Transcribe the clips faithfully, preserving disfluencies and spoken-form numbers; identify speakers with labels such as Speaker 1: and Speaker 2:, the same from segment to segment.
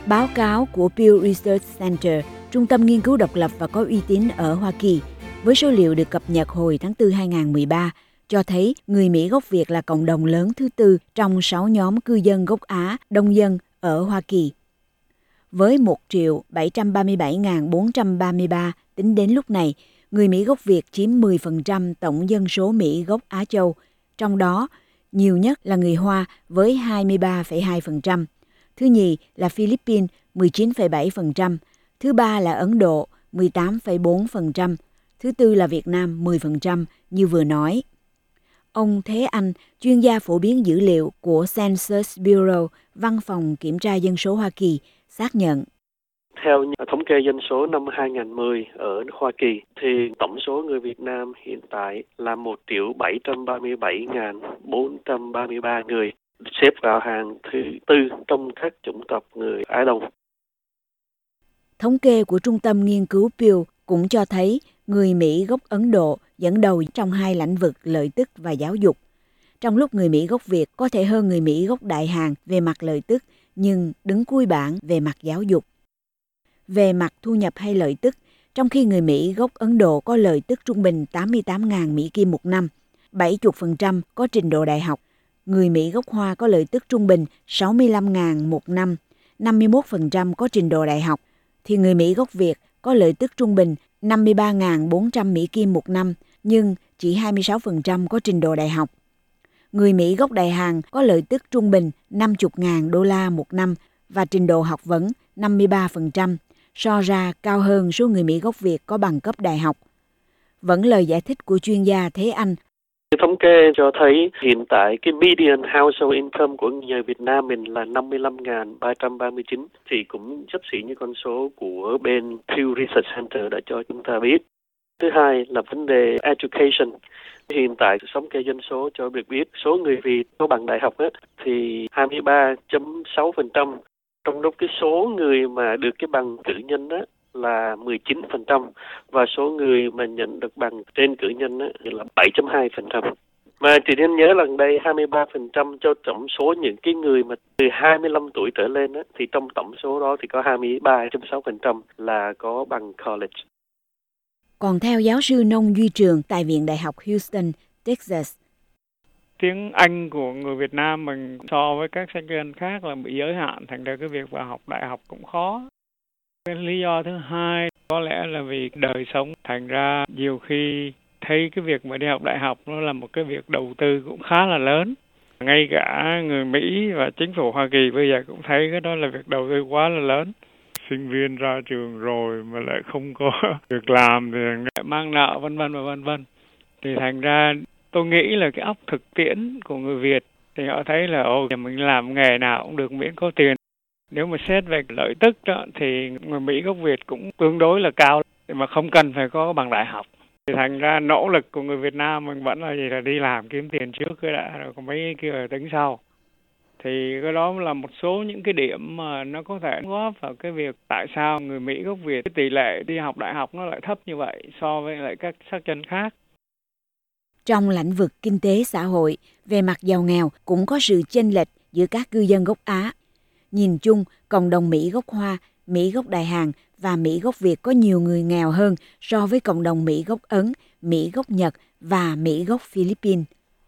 Speaker 1: Báo cáo của Pew Research Center, trung tâm nghiên cứu độc lập và có uy tín ở Hoa Kỳ, với số liệu được cập nhật hồi tháng tư hai không một ba, cho thấy người Mỹ gốc Việt là cộng đồng lớn thứ tư trong sáu nhóm cư dân gốc Á đông dân ở Hoa Kỳ. Với một triệu bảy trăm ba mươi bảy nghìn bốn trăm ba mươi ba tính đến lúc này, người Mỹ gốc Việt chiếm mười phần trăm tổng dân số Mỹ gốc Á Châu, trong đó nhiều nhất là người Hoa với hai mươi ba phẩy hai phần trăm, thứ nhì là Philippines mười chín phẩy bảy phần trăm, thứ ba là Ấn Độ mười tám phẩy bốn phần trăm, thứ tư là Việt Nam mười phần trăm như vừa nói. Ông Thế Anh, chuyên gia phổ biến dữ liệu của Census Bureau, Văn phòng Kiểm tra Dân số Hoa Kỳ, xác nhận.
Speaker 2: Theo thống kê dân số năm hai không một không ở Hoa Kỳ, thì tổng số người Việt Nam hiện tại là một triệu bảy trăm ba mươi bảy nghìn bốn trăm ba mươi ba người, xếp vào hàng thứ tư trong các chủng tộc người Á Đông.
Speaker 1: Thống kê của Trung tâm Nghiên cứu Pew cũng cho thấy người Mỹ gốc Ấn Độ dẫn đầu trong hai lĩnh vực lợi tức và giáo dục. Trong lúc người Mỹ gốc Việt có thể hơn người Mỹ gốc Đại Hàn về mặt lợi tức, nhưng đứng cuối bảng về mặt giáo dục. Về mặt thu nhập hay lợi tức, trong khi người Mỹ gốc Ấn Độ có lợi tức trung bình tám mươi tám nghìn Mỹ Kim một năm, bảy mươi phần trăm có trình độ đại học. Người Mỹ gốc Hoa có lợi tức trung bình sáu mươi lăm nghìn một năm, năm mươi mốt phần trăm có trình độ đại học, thì người Mỹ gốc Việt có lợi tức trung bình năm mươi ba nghìn bốn trăm Mỹ Kim một năm, nhưng chỉ hai mươi sáu phần trăm có trình độ đại học. Người Mỹ gốc Đại Hàn có lợi tức trung bình năm mươi nghìn đô la một năm và trình độ học vấn năm mươi ba phần trăm, so ra cao hơn số người Mỹ gốc Việt có bằng cấp đại học. Vẫn lời giải thích của chuyên gia Thế Anh.
Speaker 2: Thống kê cho thấy hiện tại cái median household income của người Việt Nam mình là năm mươi lăm nghìn ba trăm ba mươi chín, thì cũng xấp xỉ như con số của bên Pew Research Center đã cho chúng ta biết. Thứ hai là vấn đề education. Hiện tại thống kê dân số cho việc biết số người Việt có bằng đại học ấy, thì hai mươi ba phẩy sáu phần trăm, trong lúc cái số người mà được cái bằng cử nhân đó là mười chín phần trăm và số người mà nhận được bằng trên cử nhân á là bảy phẩy hai phần trăm. Mà chỉ nên nhớ lần đây hai mươi ba phần trăm cho tổng số những cái người mà từ hai mươi lăm tuổi trở lên á, thì trong tổng số đó thì có hai mươi ba phẩy sáu phần trăm là có bằng college.
Speaker 1: Còn theo giáo sư Nông Duy Trường tại Viện Đại học Houston, Texas,
Speaker 3: tiếng Anh của người Việt Nam mình so với các sinh viên khác là bị giới hạn, thành ra cái việc vào học đại học cũng khó. Cái lý do thứ hai có lẽ là vì đời sống, thành ra nhiều khi thấy cái việc mà đi học đại học nó là một cái việc đầu tư cũng khá là lớn. Ngay cả người Mỹ và chính phủ Hoa Kỳ bây giờ cũng thấy cái đó là việc đầu tư quá là lớn. Sinh viên ra trường rồi mà lại không có việc làm thì lại mang nợ vân vân và vân vân. Thì thành ra tôi nghĩ là cái óc thực tiễn của người Việt thì họ thấy là ồ, mình làm nghề nào cũng được miễn có tiền. Nếu mà xét về lợi tức đó, thì người Mỹ gốc Việt cũng tương đối là cao mà không cần phải có bằng đại học. Thì thành ra nỗ lực của người Việt Nam mình vẫn là gì là đi làm kiếm tiền trước cái đã, rồi còn mấy kia là tính sau. Thì cái đó là một số những cái điểm mà nó có thể góp vào cái việc tại sao người Mỹ gốc Việt cái tỷ lệ đi học đại học nó lại thấp như vậy so với lại các sắc dân khác.
Speaker 1: Trong lĩnh vực kinh tế xã hội, về mặt giàu nghèo cũng có sự chênh lệch giữa các cư dân gốc Á. Nhìn chung, cộng đồng Mỹ gốc Hoa, Mỹ gốc Đại Hàn và Mỹ gốc Việt có nhiều người nghèo hơn so với cộng đồng Mỹ gốc Ấn, Mỹ gốc Nhật và Mỹ gốc Philippines.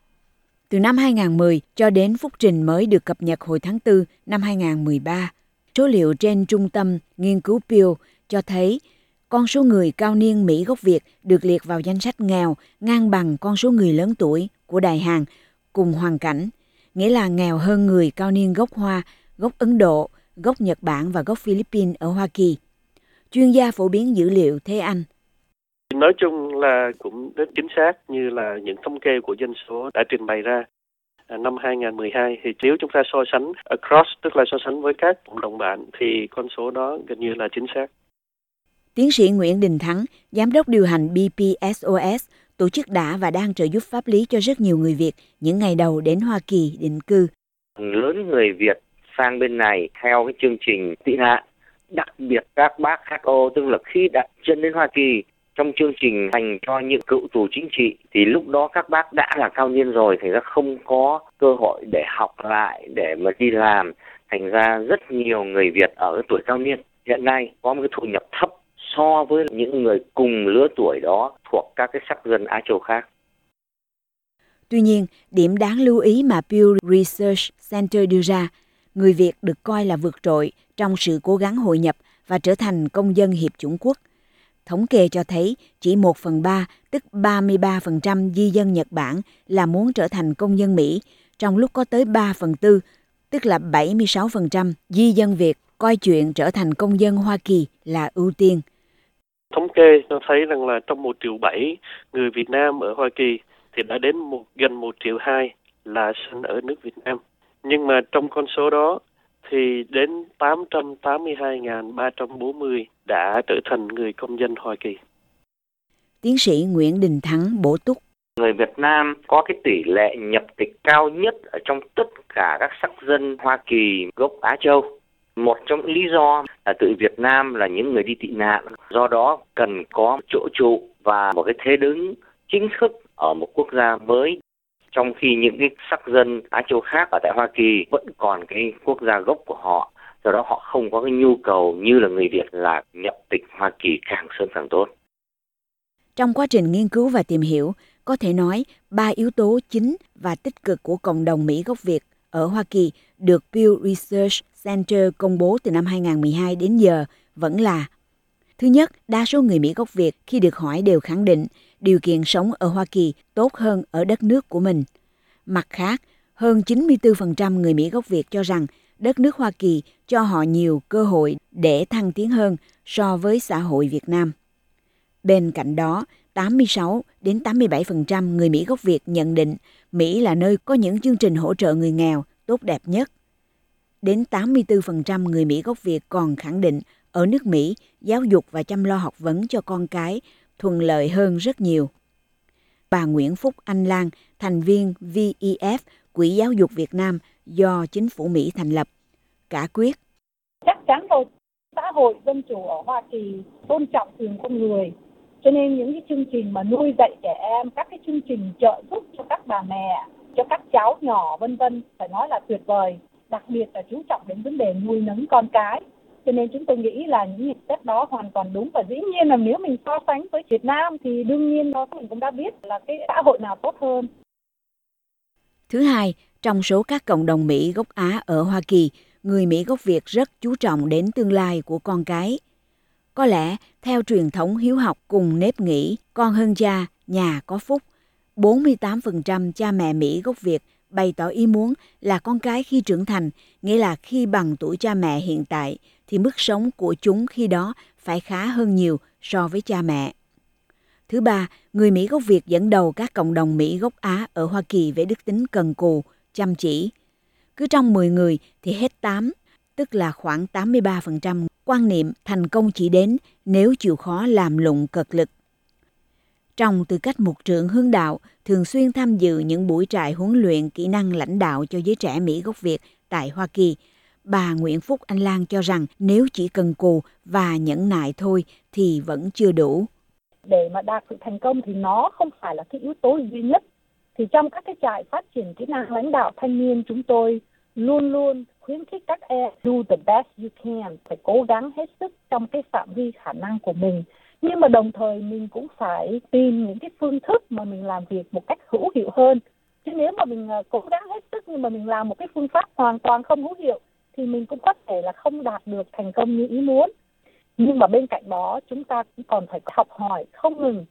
Speaker 1: Từ năm hai không một không cho đến phúc trình mới được cập nhật hồi tháng tư năm hai không một ba, số liệu trên Trung tâm Nghiên cứu Pew cho thấy con số người cao niên Mỹ gốc Việt được liệt vào danh sách nghèo ngang bằng con số người lớn tuổi của Đại Hàn cùng hoàn cảnh, nghĩa là nghèo hơn người cao niên gốc Hoa, gốc Ấn Độ, gốc Nhật Bản và gốc Philippines ở Hoa Kỳ. Chuyên gia phổ biến dữ liệu Thế Anh.
Speaker 2: Nói chung là cũng rất chính xác như là những thống kê của dân số đã trình bày ra. À, năm hai không một hai thì nếu chúng ta so sánh across, tức là so sánh với các cộng đồng bạn, thì con số đó gần như là chính xác.
Speaker 1: Tiến sĩ Nguyễn Đình Thắng, Giám đốc điều hành bê pê ét o ét, tổ chức đã và đang trợ giúp pháp lý cho rất nhiều người Việt những ngày đầu đến Hoa Kỳ định cư.
Speaker 4: Lớn người Việt sang bên này theo cái chương trình tị nạn, đặc biệt các bác hát o, tức là khi đặt chân đến Hoa Kỳ trong chương trình dành cho những cựu tù chính trị thì lúc đó các bác đã là cao niên rồi, thì nó không có cơ hội để học lại, để mà đi làm. Thành ra rất nhiều người Việt ở tuổi cao niên hiện nay có một cái thu nhập thấp so với những người cùng lứa tuổi đó thuộc các cái sắc dân Á Châu khác.
Speaker 1: Tuy nhiên, điểm đáng lưu ý mà Pew Research Center đưa ra, người Việt được coi là vượt trội trong sự cố gắng hội nhập và trở thành công dân hiệp chủng quốc. Thống kê cho thấy chỉ một phần ba, tức ba mươi ba phần trăm di dân Nhật Bản là muốn trở thành công dân Mỹ, trong lúc có tới ba phần tư, tức là bảy mươi sáu phần trăm di dân Việt coi chuyện trở thành công dân Hoa Kỳ là ưu tiên.
Speaker 2: Thống kê cho thấy rằng là trong một triệu bảy người Việt Nam ở Hoa Kỳ thì đã đến một, gần một triệu hai là sinh ở nước Việt Nam. Nhưng mà trong con số đó thì đến tám trăm tám mươi hai nghìn ba trăm bốn mươi đã trở thành người công dân Hoa Kỳ.
Speaker 1: Tiến sĩ Nguyễn Đình Thắng bổ túc.
Speaker 4: Người Việt Nam có cái tỷ lệ nhập tịch cao nhất ở trong tất cả các sắc dân Hoa Kỳ gốc Á Châu. Một trong lý do là tự Việt Nam là những người đi tị nạn, do đó cần có chỗ trụ và một cái thế đứng chính thức ở một quốc gia mới. Trong khi những cái sắc dân Á Châu khác ở tại Hoa Kỳ vẫn còn cái quốc gia gốc của họ, do đó họ không có cái nhu cầu như là người Việt là nhập tịch Hoa Kỳ càng sớm càng tốt.
Speaker 1: Trong quá trình nghiên cứu và tìm hiểu, có thể nói ba yếu tố chính và tích cực của cộng đồng Mỹ gốc Việt ở Hoa Kỳ được Pew Research Center công bố từ năm hai nghìn không trăm mười hai đến giờ vẫn là: thứ nhất, đa số người Mỹ gốc Việt khi được hỏi đều khẳng định điều kiện sống ở Hoa Kỳ tốt hơn ở đất nước của mình. Mặt khác, hơn chín mươi tư phần trăm người Mỹ gốc Việt cho rằng đất nước Hoa Kỳ cho họ nhiều cơ hội để thăng tiến hơn so với xã hội Việt Nam. Bên cạnh đó, tám mươi sáu đến tám mươi bảy phần trăm người Mỹ gốc Việt nhận định Mỹ là nơi có những chương trình hỗ trợ người nghèo tốt đẹp nhất. Đến tám mươi tư phần trăm người Mỹ gốc Việt còn khẳng định ở nước Mỹ, giáo dục và chăm lo học vấn cho con cái thuận lợi hơn rất nhiều. Bà Nguyễn Phúc Anh Lan, thành viên vê e ép, Quỹ Giáo dục Việt Nam do chính phủ Mỹ thành lập, cả quyết.
Speaker 5: Chắc chắn rồi, xã hội dân chủ ở Hoa Kỳ tôn trọng quyền con người. Cho nên những cái chương trình mà nuôi dạy trẻ em, các cái chương trình trợ giúp cho các bà mẹ, cho các cháu nhỏ vân vân, phải nói là tuyệt vời. Đặc biệt là chú trọng đến vấn đề nuôi nấng con cái. Cho nên chúng tôi nghĩ là những nhận xét đó hoàn toàn đúng. Và dĩ nhiên là nếu mình so sánh với Việt Nam thì đương nhiên đó mình cũng đã biết là cái xã hội nào tốt hơn.
Speaker 1: Thứ hai, trong số các cộng đồng Mỹ gốc Á ở Hoa Kỳ, người Mỹ gốc Việt rất chú trọng đến tương lai của con cái. Có lẽ, theo truyền thống hiếu học cùng nếp nghĩ con hơn cha, nhà có phúc, bốn mươi tám phần trăm cha mẹ Mỹ gốc Việt bày tỏ ý muốn là con cái khi trưởng thành, nghĩa là khi bằng tuổi cha mẹ hiện tại, thì mức sống của chúng khi đó phải khá hơn nhiều so với cha mẹ. Thứ ba, người Mỹ gốc Việt dẫn đầu các cộng đồng Mỹ gốc Á ở Hoa Kỳ về đức tính cần cù, chăm chỉ. Cứ trong mười người thì hết tám, tức là khoảng tám mươi ba phần trăm quan niệm thành công chỉ đến nếu chịu khó làm lụng cật lực. Trong tư cách mục trưởng hướng đạo, thường xuyên tham dự những buổi trại huấn luyện kỹ năng lãnh đạo cho giới trẻ Mỹ gốc Việt tại Hoa Kỳ, bà Nguyễn Phúc Anh Lan cho rằng nếu chỉ cần cù và nhẫn nại thôi thì vẫn chưa đủ.
Speaker 5: Để mà đạt sự thành công thì nó không phải là cái yếu tố duy nhất. Thì trong các cái trại phát triển kỹ năng lãnh đạo thanh niên, chúng tôi luôn luôn khuyến khích các em do the best you can, phải cố gắng hết sức trong cái phạm vi khả năng của mình. Nhưng mà đồng thời mình cũng phải tìm những cái phương thức mà mình làm việc một cách hữu hiệu hơn. Chứ nếu mà mình cố gắng hết sức nhưng mà mình làm một cái phương pháp hoàn toàn không hữu hiệu thì mình cũng có thể là không đạt được thành công như ý muốn. Nhưng mà bên cạnh đó chúng ta cũng còn phải học hỏi không ngừng.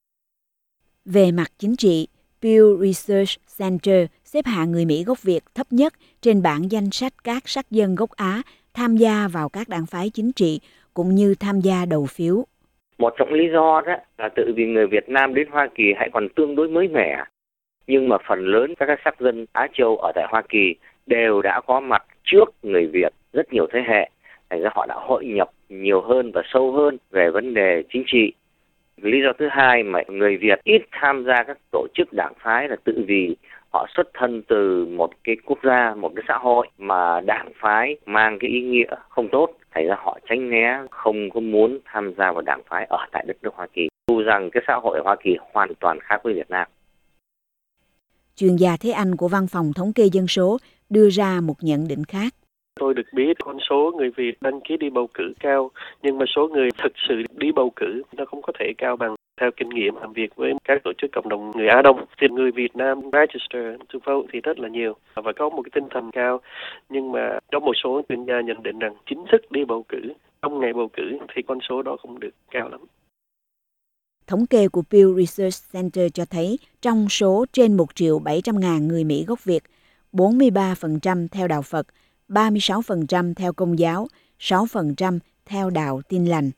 Speaker 1: Về mặt chính trị, Pew Research Center xếp hạng người Mỹ gốc Việt thấp nhất trên bảng danh sách các sắc dân gốc Á tham gia vào các đảng phái chính trị cũng như tham gia đầu phiếu.
Speaker 4: Một trong lý do đó là tự vì người Việt Nam đến Hoa Kỳ hãy còn tương đối mới mẻ. Nhưng mà phần lớn các sắc dân Á Châu ở tại Hoa Kỳ đều đã có mặt trước người Việt rất nhiều thế hệ. Thành ra họ đã hội nhập nhiều hơn và sâu hơn về vấn đề chính trị. Lý do thứ hai mà người Việt ít tham gia các tổ chức đảng phái là tự vì họ xuất thân từ một cái quốc gia, một cái xã hội mà đảng phái mang cái ý nghĩa không tốt. Thành ra họ tránh né, không có muốn tham gia vào đảng phái ở tại đất nước Hoa Kỳ. Dù rằng cái xã hội Hoa Kỳ hoàn toàn khác với Việt Nam.
Speaker 1: Chuyên gia Thế Anh của Văn phòng Thống kê Dân số đưa ra một nhận định khác.
Speaker 2: Tôi được biết con số người Việt đăng ký đi bầu cử cao, nhưng mà số người thực sự đi bầu cử nó không có thể cao bằng. Theo kinh nghiệm làm việc với các tổ chức cộng đồng người Á Đông, thì người Việt Nam register to vote thì rất là nhiều và có một cái tinh thần cao. Nhưng mà có một số chuyên gia nhận định rằng chính thức đi bầu cử trong ngày bầu cử thì con số đó không được cao lắm.
Speaker 1: Thống kê của Pew Research Center cho thấy trong số trên một triệu bảy trăm ngàn người Mỹ gốc Việt, bốn mươi ba phần trăm theo đạo Phật, ba mươi sáu phần trăm theo Công giáo, sáu phần trăm theo đạo Tin lành.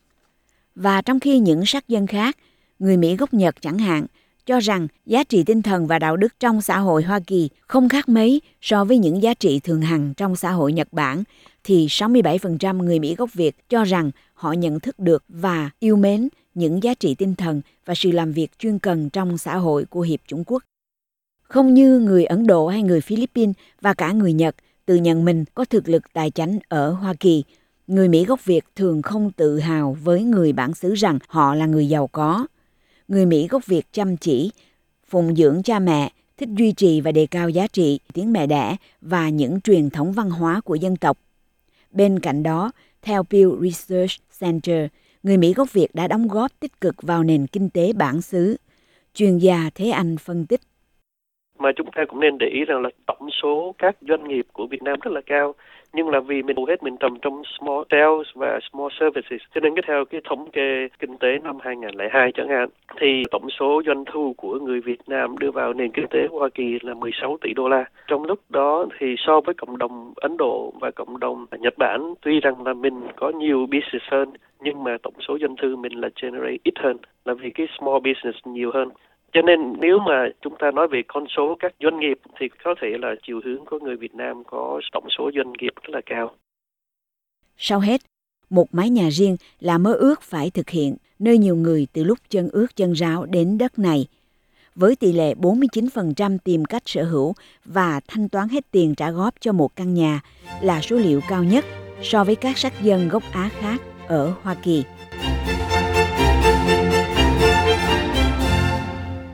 Speaker 1: Và trong khi những sắc dân khác, người Mỹ gốc Nhật chẳng hạn, cho rằng giá trị tinh thần và đạo đức trong xã hội Hoa Kỳ không khác mấy so với những giá trị thường hằng trong xã hội Nhật Bản, thì sáu mươi bảy phần trăm người Mỹ gốc Việt cho rằng họ nhận thức được và yêu mến những giá trị tinh thần và sự làm việc chuyên cần trong xã hội của Hiệp Chủng Quốc. Không như người Ấn Độ hay người Philippines và cả người Nhật tự nhận mình có thực lực tài chánh ở Hoa Kỳ, người Mỹ gốc Việt thường không tự hào với người bản xứ rằng họ là người giàu có. Người Mỹ gốc Việt chăm chỉ, phụng dưỡng cha mẹ, thích duy trì và đề cao giá trị, tiếng mẹ đẻ và những truyền thống văn hóa của dân tộc. Bên cạnh đó, theo Pew Research Center, người Mỹ gốc Việt đã đóng góp tích cực vào nền kinh tế bản xứ. Chuyên gia Thế Anh phân tích.
Speaker 2: Mà chúng ta cũng nên để ý rằng là tổng số các doanh nghiệp của Việt Nam rất là cao, nhưng là vì mình hầu hết mình trầm trong small sales và small services, cho nên cái theo cái thống kê kinh tế năm hai không không hai chẳng hạn, thì tổng số doanh thu của người Việt Nam đưa vào nền kinh tế Hoa Kỳ là mười sáu tỷ đô la. Trong lúc đó thì so với cộng đồng Ấn Độ và cộng đồng Nhật Bản, tuy rằng là mình có nhiều business hơn, nhưng mà tổng số doanh thu mình là generate ít hơn, là vì cái small business nhiều hơn. Cho nên nếu mà chúng ta nói về con số các doanh nghiệp thì có thể là chiều hướng của người Việt Nam có tổng số doanh nghiệp rất là cao.
Speaker 1: Sau hết, một mái nhà riêng là mơ ước phải thực hiện nơi nhiều người từ lúc chân ướt chân ráo đến đất này. Với tỷ lệ bốn mươi chín phần trăm tìm cách sở hữu và thanh toán hết tiền trả góp cho một căn nhà là số liệu cao nhất so với các sắc dân gốc Á khác ở Hoa Kỳ.